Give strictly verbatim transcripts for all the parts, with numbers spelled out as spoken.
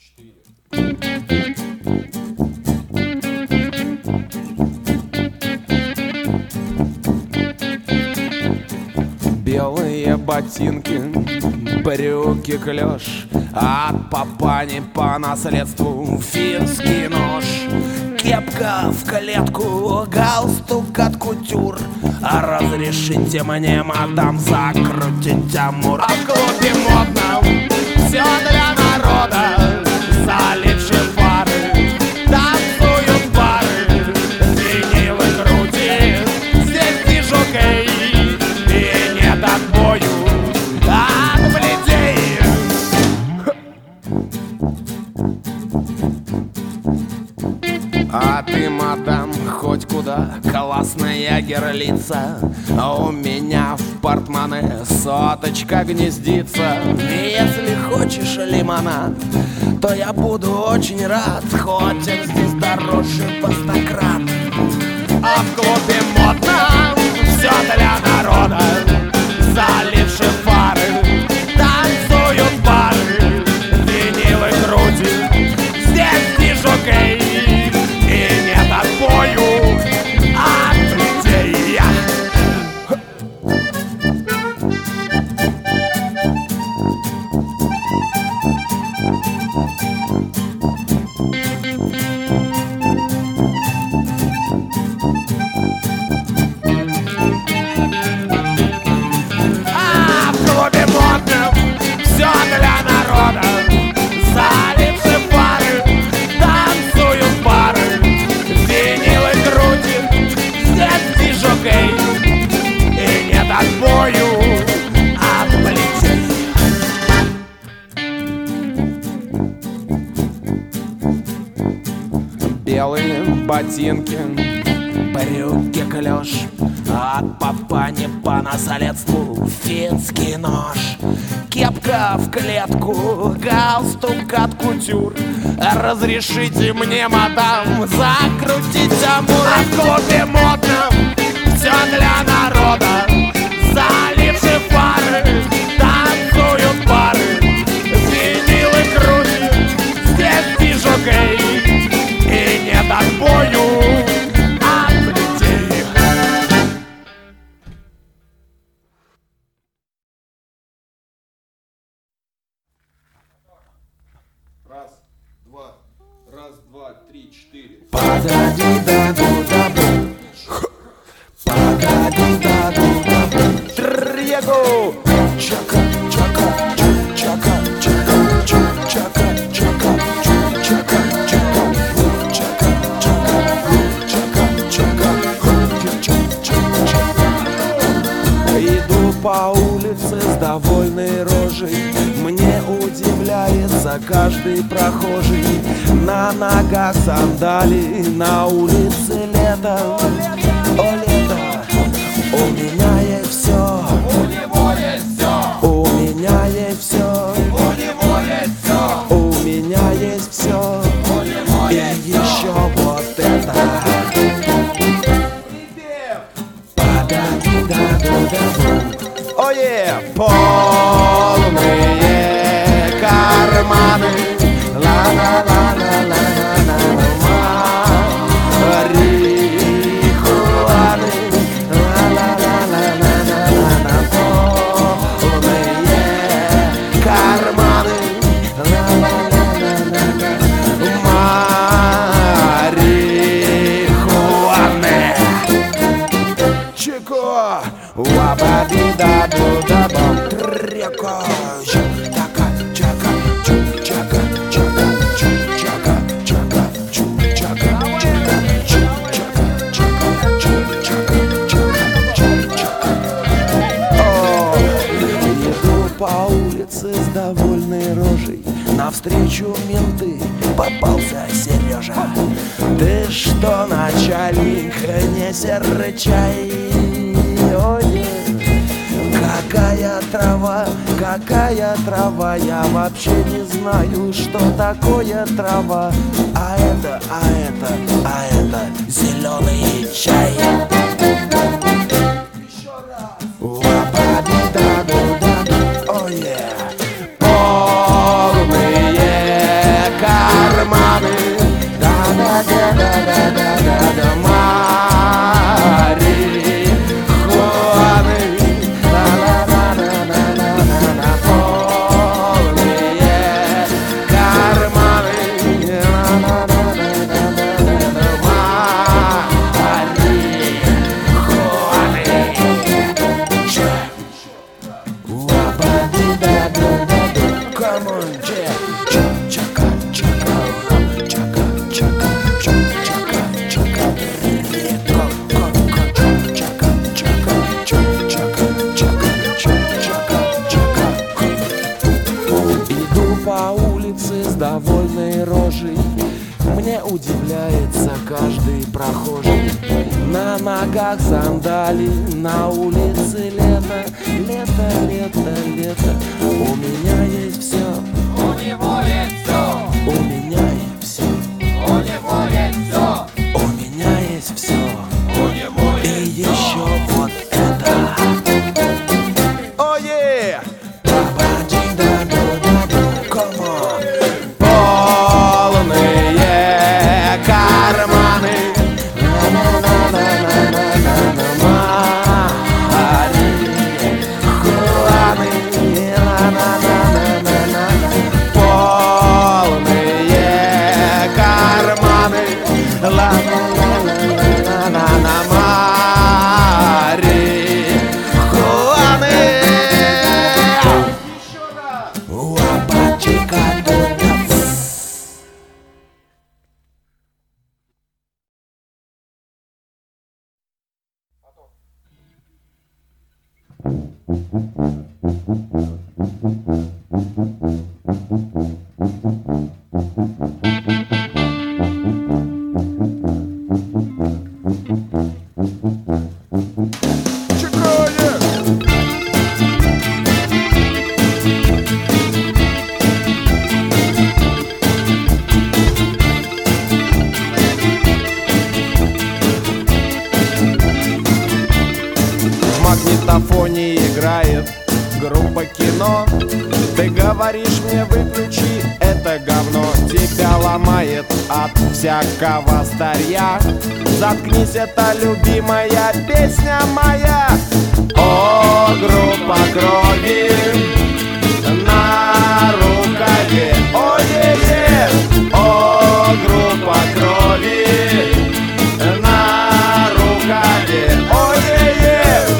Белые ботинки, брюки клеш, от папани по наследству финский нож. Кепка в клетку, галстук от кутюр. А разрешите мне, мадам, закрутить амур. А в клубе модно, все для народа. Залитши фары, танцуют пары, винилы крутит, здесь дижокей. И нет отбою от плетей. А ты, мадам, хоть куда, классная герлица. А у меня в портмоне соточка гнездится. И если хочешь лимонад, то я буду очень рад, хоть он здесь дороже по сто крат. А в клубе модно, все для народа. Заливши фары, танцуют пары, винилы крутит, здесь дижокей. И нет отбою от людей. А в клубе модно, все для народа. Заливши фары, танцуют пары, винилы крутит, здесь дижокей. И нет отбою от плетей. Белые ботинки, брюки клеш, от папани по наследству финский нож. Кепка в клетку, галстук от кутюр. Разрешите мне, мадам, закрутить амур. А в клубе модно, все для народа. Заливши фары, танцуют пары, винилы крутит, здесь дижокей. И нет отбою от плетей. Раз, два, раз, два, три, четыре. Погоди, даду, даду. Погоди, даду, даду. Трего. Чака, чака, чу, чака, чака, чу, чака, чака, чу, чака, чака, чу, чака, чака, чу, чака, чака, чу, чака, чака. Иду по улице с довольной рожей. Мне удивляется каждый прохожий. На ногах сандали, на улице лето. О, лето, у меня есть все. У него есть все. У меня есть все. У него есть все. У меня есть все. У него И есть все. еще вот это. Погоди, даду, даду. Ое, полные карманы. Ла-ла-ла-ла-ла-ла-ла-ла. Марихуаны. Ла-ла-ла-ла-ла-ла-ла. Полные карманы. Ла-ла-ла-ла-ла-ла. Марихуаны. Чико. Уабади-даду-дабам. Тряко. Чака, чака, чу, чака, чака, чу, чака, чака, чу, чака, чака, чу, чака, чака, чу, чака, чака, чу, чака. О, иду по улице с довольной рожей. Навстречу менты попался Сережа. Ты что, начальник, не серчай. Ой, какая трава, какая трава. Я вообще не знаю, что такое трава. А это, а это, а это зеленый чай. Еще раз. Уапади-даду-даду. Ой, полные ногах сандали, на улице лето, лето, лето, лето. У меня есть все, У него есть все, у меня есть все, у него есть все, у меня есть все. у него И есть все. еще вот это. Oh yeah! Come on! Полные карманы. Полные карманы. Ла-ла-ла-ла-ла-ла-ла-ла. В магнитофоне играет группа кино. Ты говоришь мне выключи это говно. Тебя ломает от всякого старья. Заткнись, это любимая песня моя. О, группа крови на рукаве. Ой-е-е. О, группа крови на рукаве. Ой-е-е.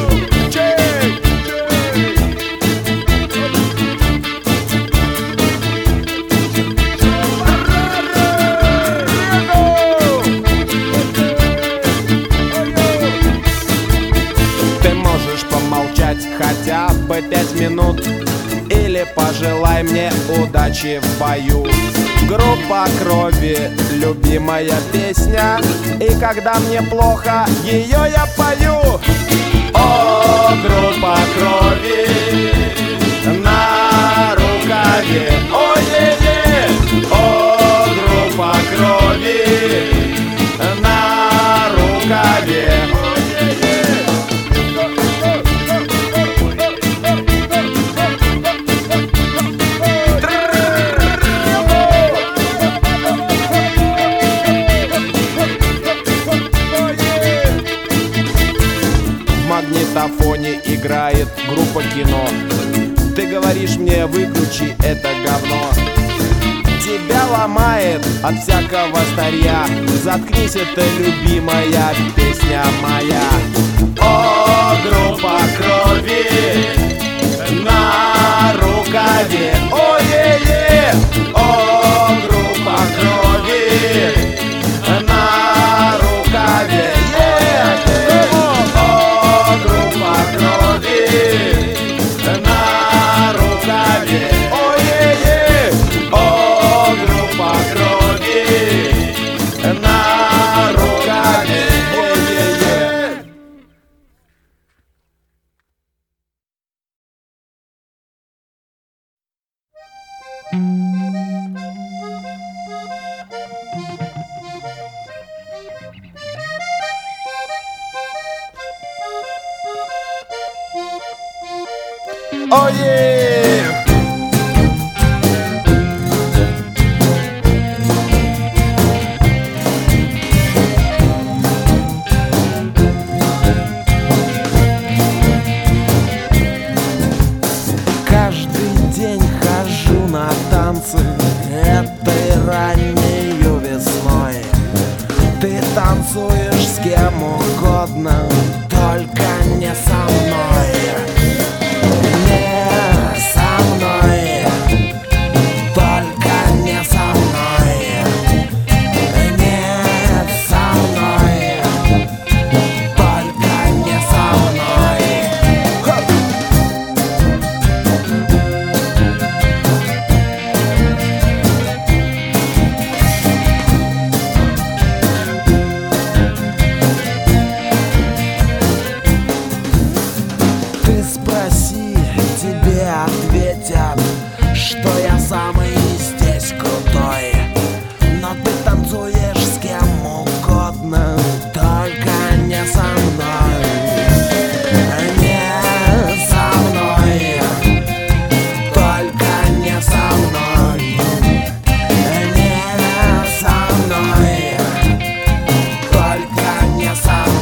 Хотя бы пять минут. Или пожелай мне удачи в бою. Группа крови, любимая песня. И когда мне плохо, ее я пою. О, группа крови на рукаве. Ой-е-е. О, группа крови на рукаве. В магнитофоне играет группа кино. Ты говоришь мне выключи это говно. Тебя ломает от всякого старья. Заткнись, это любимая песня моя. О, группа крови на рукаве. Ой-е-е. О, группа крови на рукаве. О, группа крови на рукаве. Ой-е-е. О, группа крови на рукаве. Е-е-е. Oh yeah! Каждый день хожу на танцы этой раннею весной. Ты танцуешь с кем угодно, только не со мной. Не со светят, что я самый здесь крутой. Но ты танцуешь с кем угодно, только не со мной. Не со мной, только не со мной. Не со мной, только не со мной.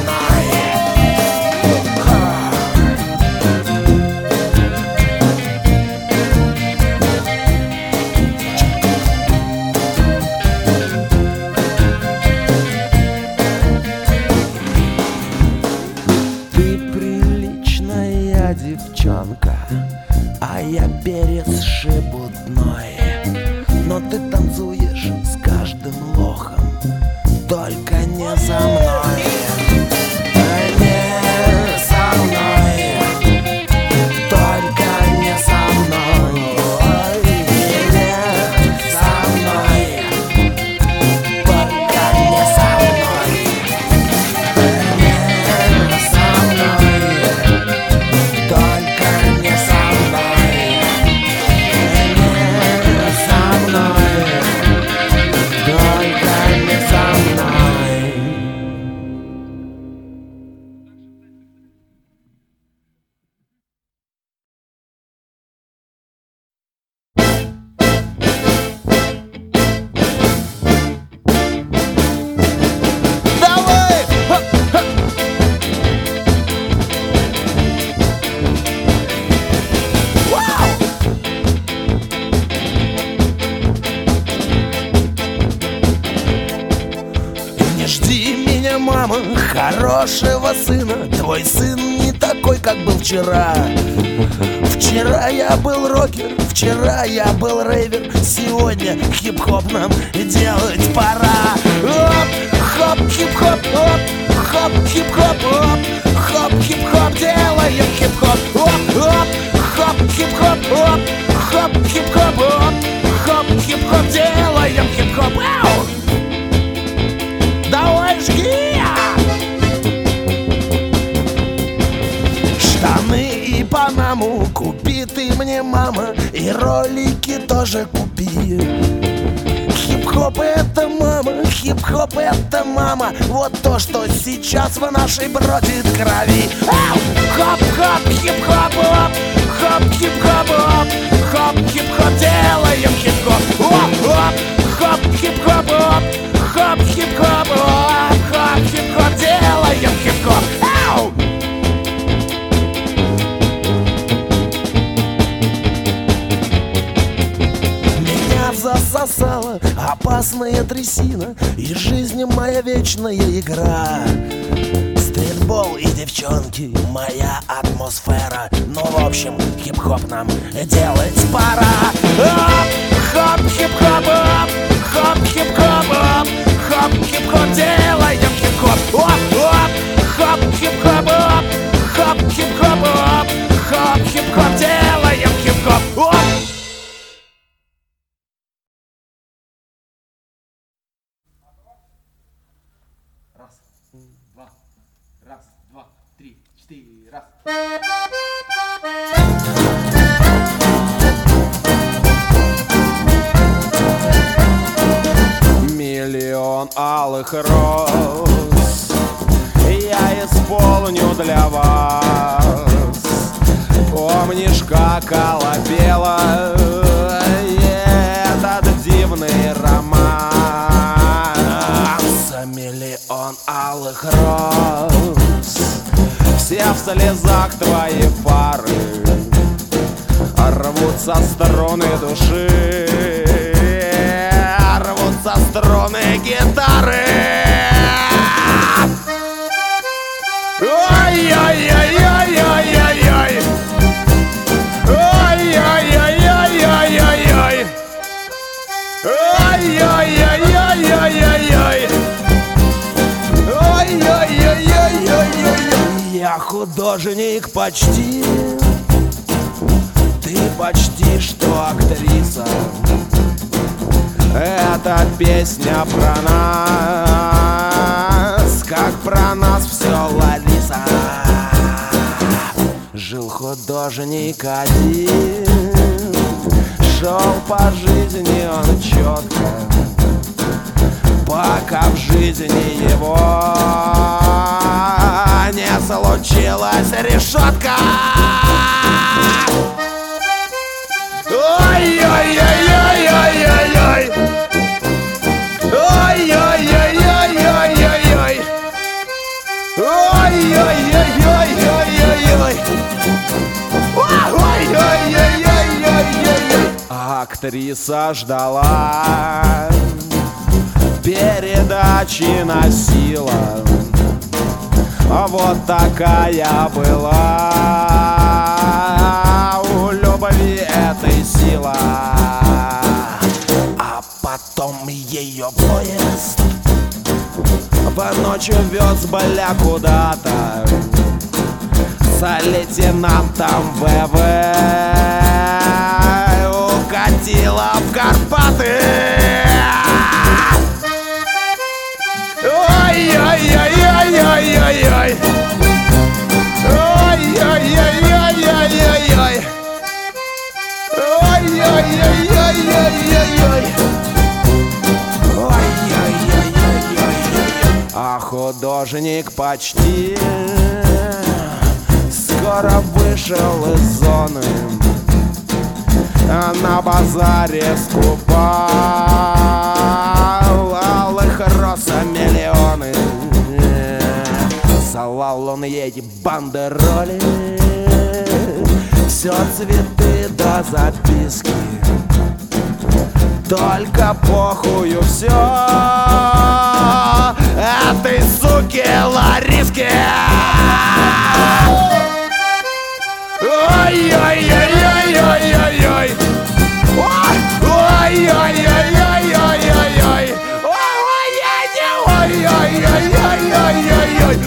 Девчонка, а я перец шебутной. Но ты танцуешь с каждым лохом, только не со мной. Не со мной, только не со мной. Не со мной, только не со мной. Не со мной, только не со мной. Не со мной, только не со мной. Давай! Ха-ха! Не жди меня, мама, хорошего сына. Твой сын не такой, как был вчера. Вчера я был рокер, вчера я был рейвер. Сегодня хип-хоп нам делать пора. Оп, хоп, хип-хоп, оп, хоп, хип-хоп, оп, хоп, хип-хоп, делаем хип-хоп. Оп, оп, хоп, хип-хоп, оп, хоп, хип-хоп, оп, хоп, хип-хоп, делаем хип-хоп. Ау! Давай жги! Штаны и панаму купи ты мне, мама, и ролики тоже купи. Хип-хоп это мама, хип-хоп это мама. Вот то, что сейчас в нашей бродит крови. Ау! Хоп-хоп, хип-хоп, оп, хоп, хип-хоп, оп, хоп, хип-хоп, делаем хип-хоп. Оп, оп, хоп, хип-хоп, оп, хоп, хип-хоп, оп, хоп, хип-хоп, делаем хип-хоп. Ау! Меня засосала опасная трясина, и жизнь моя вечная игра. Стритбол и девчонки, моя атмосфера. Ну, в общем, хип-хоп нам делать пора. Оп, хоп, хип-хоп, оп, хоп, хип-хоп, оп, хоп, хип-хоп, делаем хип-хоп. Оп, оп, хоп, хип-хоп, оп, хоп, хип-хоп, оп, хоп, хип-хоп, делаем хип-хоп. Оп! Раз, два, раз, два, три, четыре, раз. Миллион алых роз я исполню для вас. Помнишь, как колыбела этот дивный роман? За миллион алых роз все в слезах твои пары рвутся струны души, рвутся струны гитары. Ой-ой-ой-ой-ой-ой-ой. Ой-ой-ой-ой-ой-ой-ой. Ой-ой-ой-ой-ой-ой-ой. Ой-ой-ой-ой-ой-ой. Я художник почти, ты почти что актриса. Эта песня про нас, как про нас все Лариса. Жил художник один, Шел по жизни он четко, пока в жизни его не случилась решетка. Ой-ой-ой-ой-ой-ой-ой. Ой-ой-ой-ой-ой-ой-ой. Ой-ой-ой-ой-ой-ой-ой. Ой-ой-ой-ой-ой-ой-ой. Актриса ждала, передачи носила, вот такая была у любви этой сила. А потом ее поезд в ночь вез Бля куда-то с лейтенантом ВВ, укатила в Карпаты. Ой-ой-ой-ой-ой-ой-ой. Ой-ой-ой-ой-ой-ой-ой. Ой-ой-ой-ой-ой-ой-ой. Ой-ой-ой-ой-ой-ой. А художник почти скоро вышел из зоны, на базаре скупал алых роз миллионы. Салал он ей бандероли, все цветы до записки, только похую все этой суки Лариске. Ой-ой-ой-ой-ой-ой-ой. Ой-ой-ой-ой-ой-ой-ой. Ой-ой-ой-ой-ой-ой-ой-ой.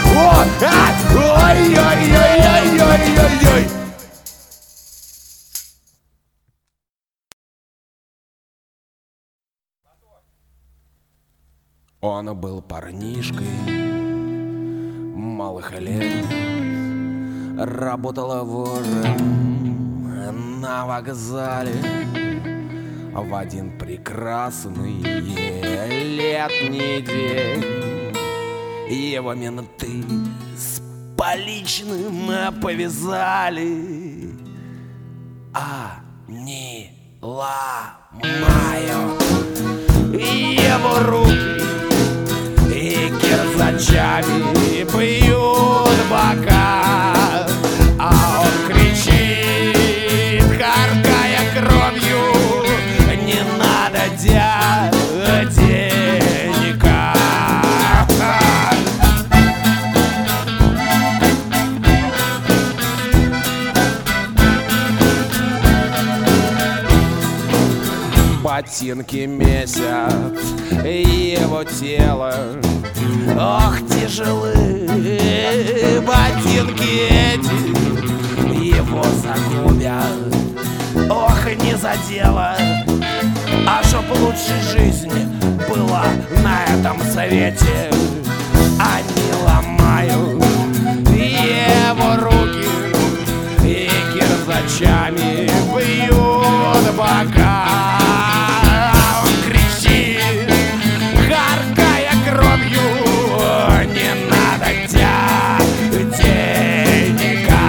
Ой-ой-ой-ой-ой-ой-ой. Он был парнишкой малых лет, работала вором на вокзале. В один прекрасный летний день его менты с поличным повязали. Они ломают его руки и кирзачами бьют бока, а он кричит, харкая кровью: не надо денега. Ботинки месят его тело, ох, тяжелые ботинки эти его загубят, ох, не задело. А чтоб лучше жизни была на этом свете, они ломают его руки и кирзачами бьют бока. Он кричит, харкая кровью: не надо денега.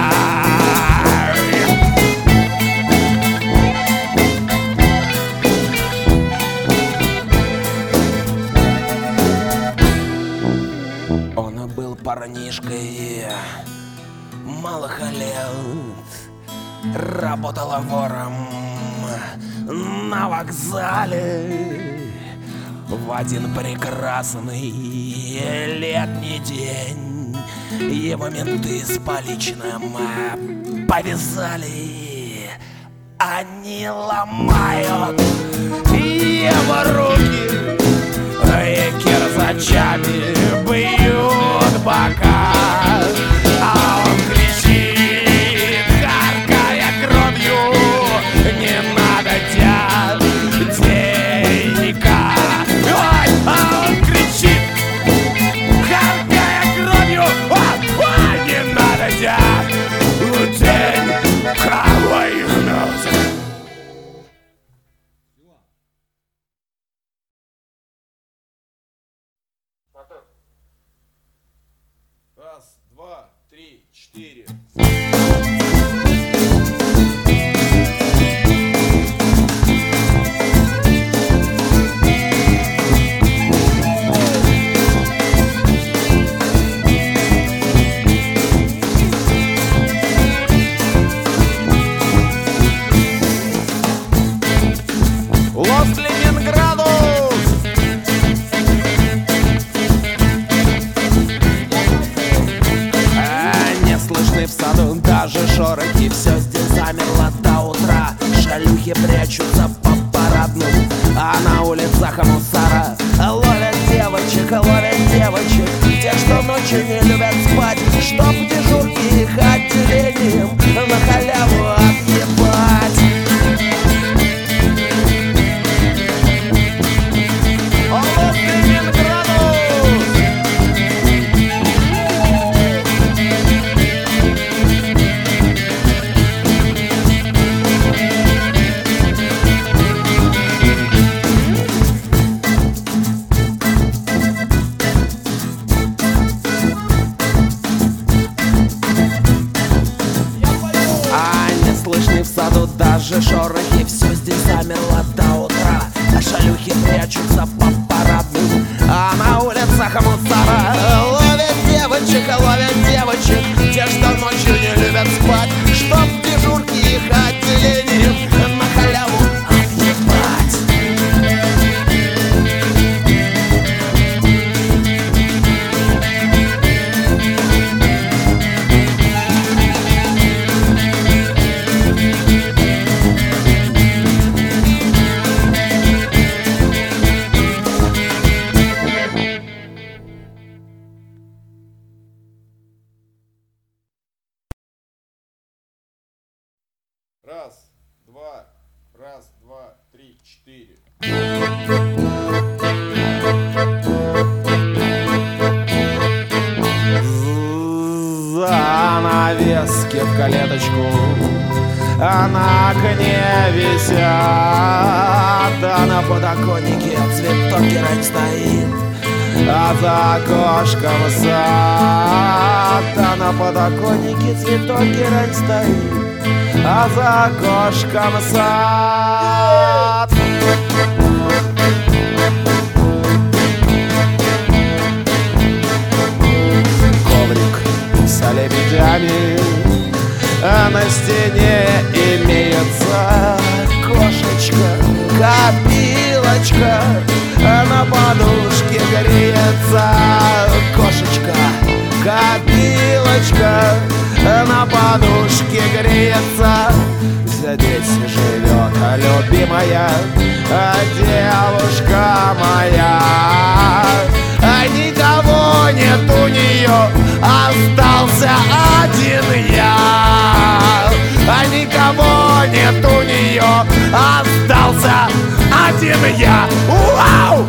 Он был парнишкой малых лет, работала вором на вокзале. В один прекрасный летний день его менты с поличным повязали. Они ломают его руки и кирзачами бьют бока, а он кричит, харкая кровью: не надо денега. Ой, а он кричит, харкая кровью: ой, ой, не надо денега. Ой, четыре. Даже шорохи, все здесь замерло до утра. Шалюхи прячутся по парадным, а на улицах мусора ловят девочек, ловят девочек, тех, что ночью не любят спать, чтоб дежурки их отделением на халяву отъебать. Даже шорохи, все здесь замерло до утра. А шалюхи прячутся по парадным, а на улицах мусора ловят девочек, ловят девочек, те, что ночью не любят спать, чтоб дежурки их отделением на халяву отъебать. Раз, два, раз, два, три, четыре. Занавески в клеточку, а на окне висят, а на подоконнике цветок герань стоит, а за окошком сад, а на подоконнике цветок герань стоит, а за окошком сад. Коврик с лебедями, а на стене имеется кошечка, копилочка, а на подушке греется кошечка, копилочка, на подушке греется. Здесь живет любимая девушка моя, а никого нет у нее, остался один я. А никого нет у нее, остался один я. Вау!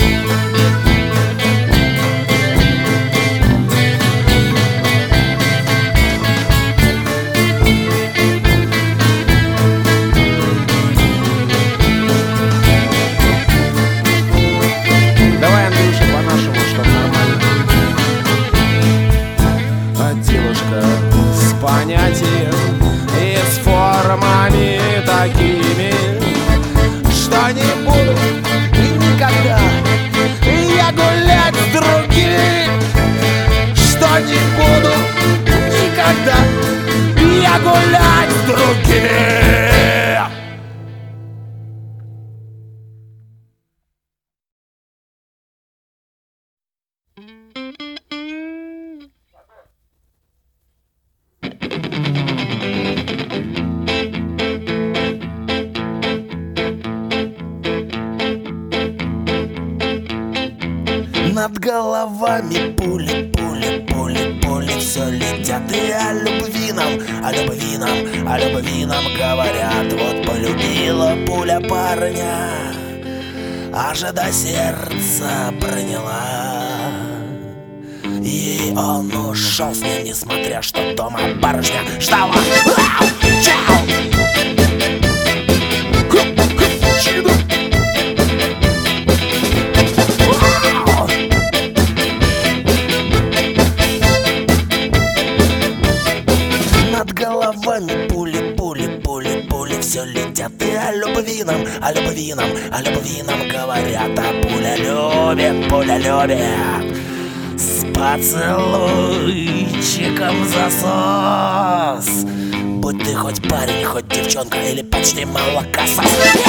Понятием и с формами такими, что не буду никогда я гулять с другими, что не буду никогда я гулять с другими. Над головами пули, пули, пули, пули все летят. И о любви нам, о любви нам, о любви нам говорят. Вот полюбила пуля парня, аж до сердца проняла. И он ушел с ним, несмотря что дома барышня ждала. Чау! все летят и о любви нам, о любви нам, о любви нам говорят. А пуля любит, пуля любит с поцелуйчиком засос. Будь ты хоть парень, хоть девчонка или почти молокосос.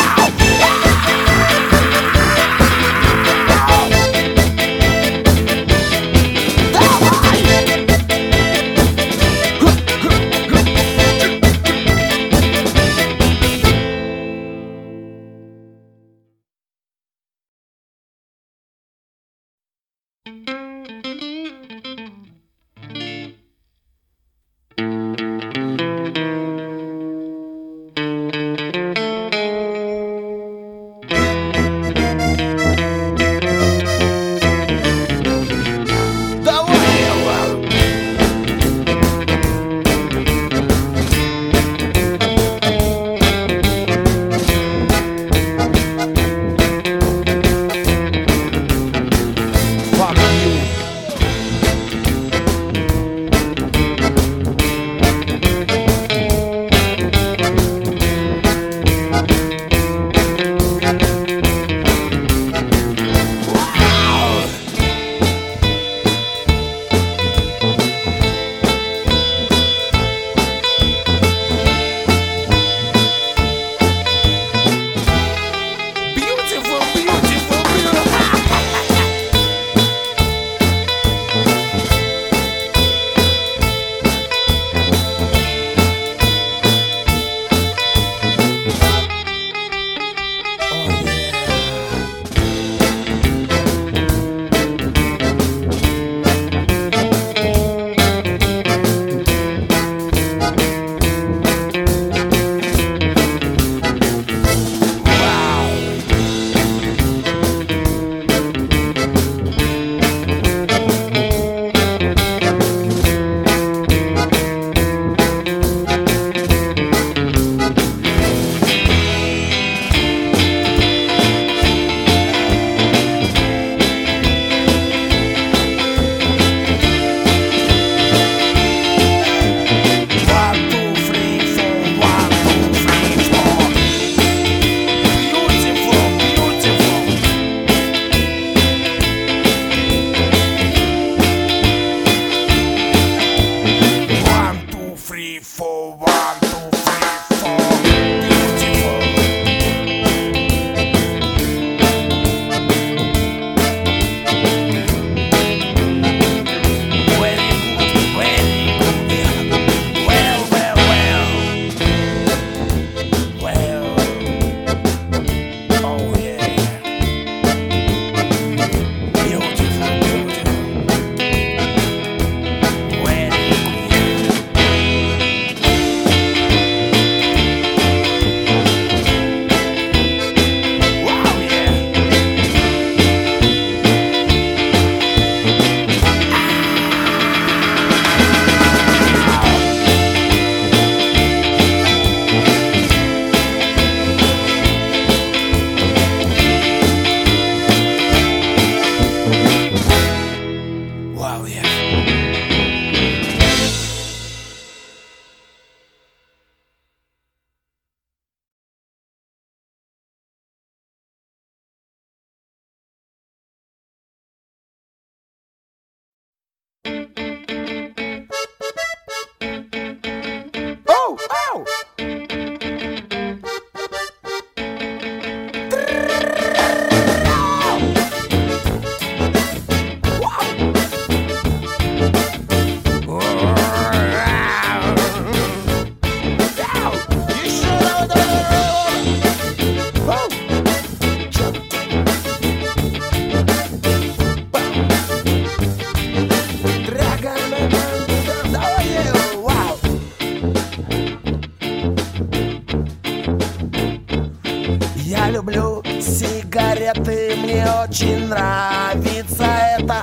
сигареты, мне очень нравится это.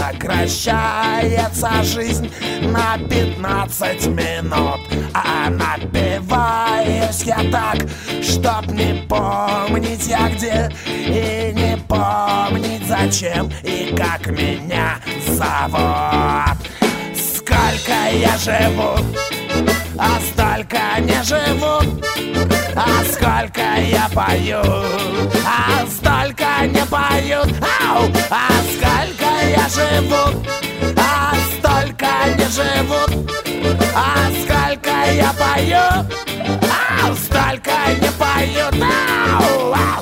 Сокращается жизнь на пятнадцать минут, а напиваюсь я так, чтоб не помнить я где, и не помнить зачем и как меня зовут. Сколько я живу, а столько не живу, а сколько я пою, а столько не поют. Ау! А сколько я живу, а столько не живут. А сколько я пою, а столько не поют. Ау! Ау!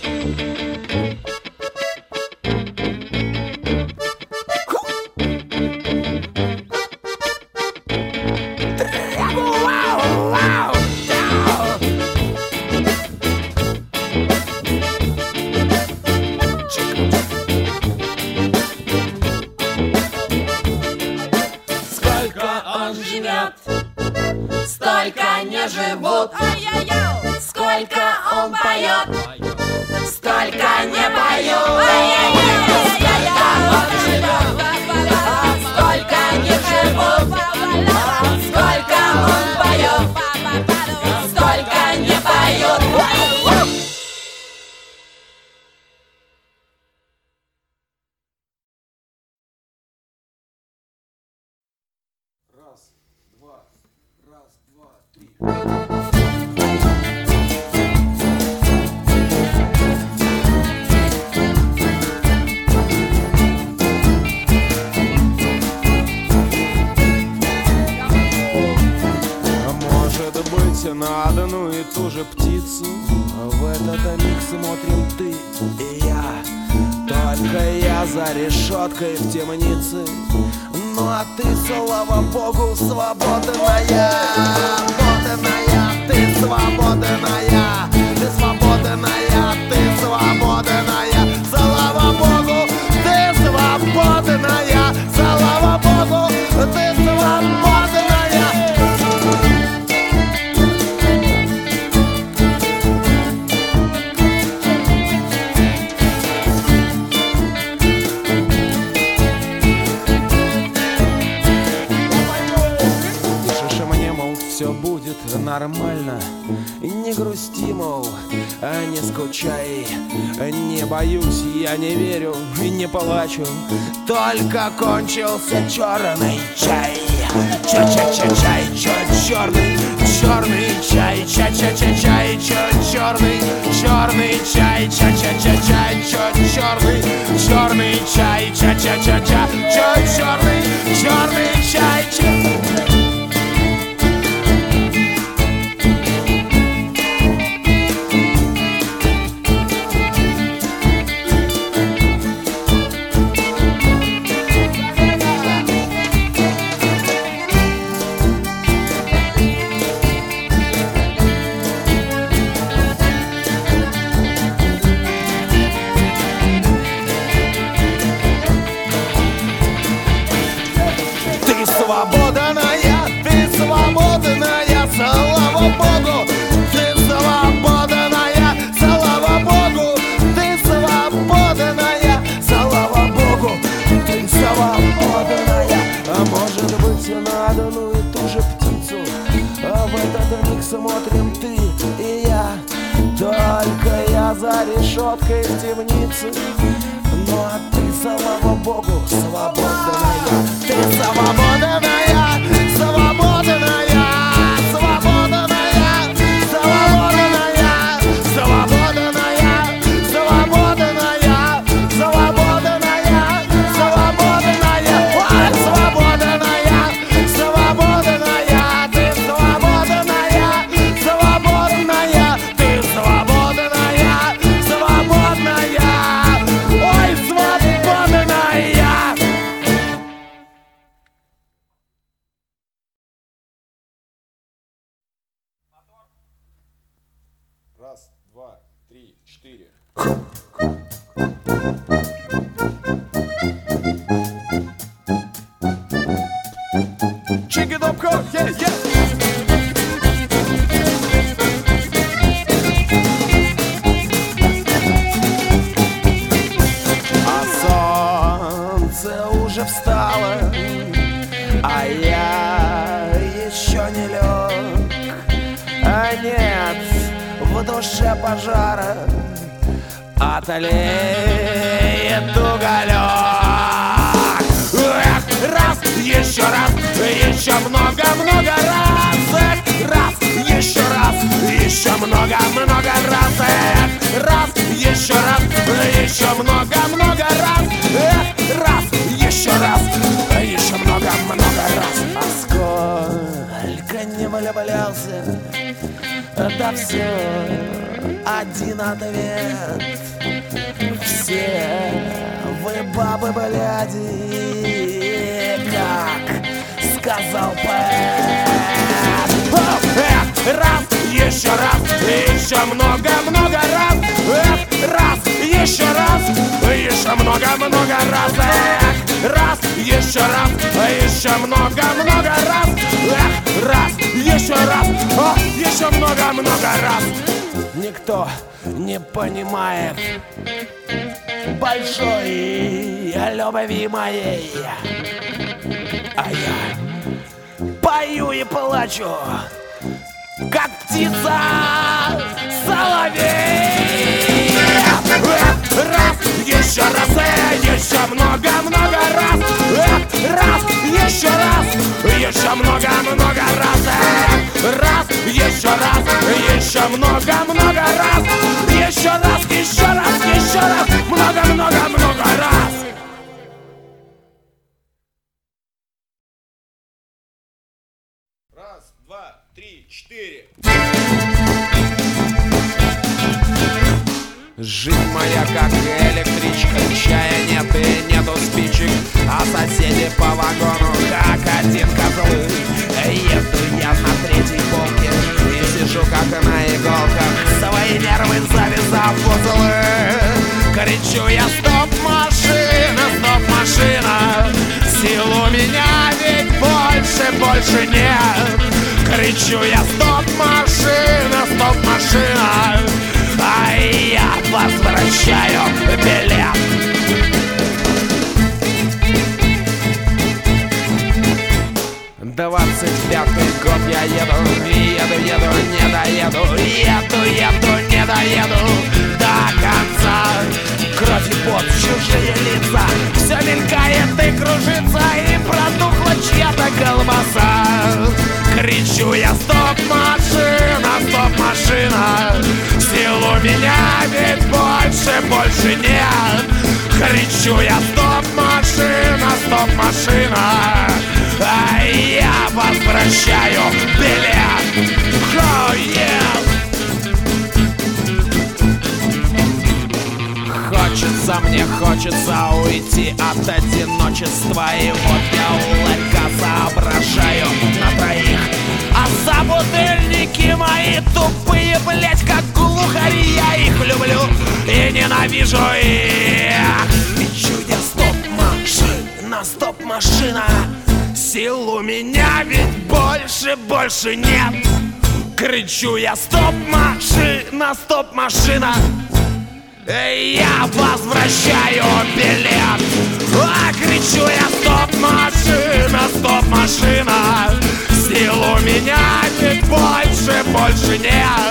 Столько не живут. Сколько он поет, столько не поют. Сколько он живет, столько не живут. Сколько он поет, столько не поют. Раз, два, раз, два, три. Может быть, на одну и ту же птицу в этот миг смотрим ты и я. Только я за решеткой в темнице. Ну а ты, слава богу, свободная. Свободная, ты свободная. Ты свободная, ты свободная. Слава богу, ты свободная. Слава богу, ты свободная. Все будет нормально, не грусти, мол, не скучай. Не боюсь, я не верю и не плачу. Только кончился черный чай. Ча-ча-ча-чай, черный, черный чай. Ча-ча-ча-чай, черный, черный чай. Ча-ча-ча-чай, черный, черный чай. Ча-ча-ча-ча, черный, черный чай. Свободная, ты свободная, слава богу, ты свободная, слава богу, ты свободная, слава богу, ты свободная. А может быть, на одну и ту же птицу, а в этот миг смотрим ты и я. Только я за решеткой в темнице. Ну а ты, слава богу, свободная. Ты свободная, свободная, свободная, свободная, свободная, свободная, свободная, свободная, ой, свободная, свободная, ты свободная, свободная, ты свободная, свободная, ой, свободная. Раз, два, три, четыре. Чики-допко, yeah, yeah. А солнце уже встало, а я еще не лег. А нет в душе пожара, отлеет уголек. Эх, раз, еще раз, еще много-много раз. Эх, раз, еще раз, еще много-много раз, еще раз, еще много-много раз. Эх, раз, еще раз, еще много-много раз. А сколько не влюблялся, да все один ответ. Все вы бабы, бляди, как сказал поэт. Эх, раз, еще раз, еще много-много раз. Эх, раз, еще раз, еще много-много раз. Эх, раз, еще раз, еще много-много раз. Эх, раз, еще раз, о, еще много-много раз. Никто не понимает большой любви моей, а я пою и плачу, как птица соловей. Раз, еще раз, еще много-много раз. Раз, еще раз, еще много-много раз. Раз, еще раз, еще много-много раз. Еще раз, еще раз, еще раз, много-много-много раз. Раз, два, три, четыре. Жизнь моя как электричка, чая нет и нету спичек, а соседи по вагону как один козлы. Еду я на третьей полке и сижу как на иголках, свои нервы завязав в узлы. Кричу я: стоп, машина, стоп, машина, сил у меня ведь больше, больше нет. Кричу я: стоп, машина, стоп, машина, а я возвращаю билет. Двадцать пятый год я еду, еду, еду, не доеду, еду, еду, не доеду до конца. Кровь и пот, чужие лица, все мелькает и кружится, и протухла чья-то колбаса. Кричу я: стоп, машина, стоп, машина, сил у меня ведь больше, больше нет. Кричу я: стоп, машина, стоп, машина, а я возвращаю билет. Oh, yeah. Хочется, мне хочется уйти от одиночества, и вот я улыбка соображаю на троих. А собутыльники мои тупые, блять, как глухари, я их люблю и ненавижу их. Кричу я: стоп, машина, стоп, машина, сил у меня ведь больше, больше нет. Кричу я: стоп, машина, стоп, машина, я возвращаю билет. А кричу я: стоп, машина, стоп, машина, сил у меня ведь больше, больше нет.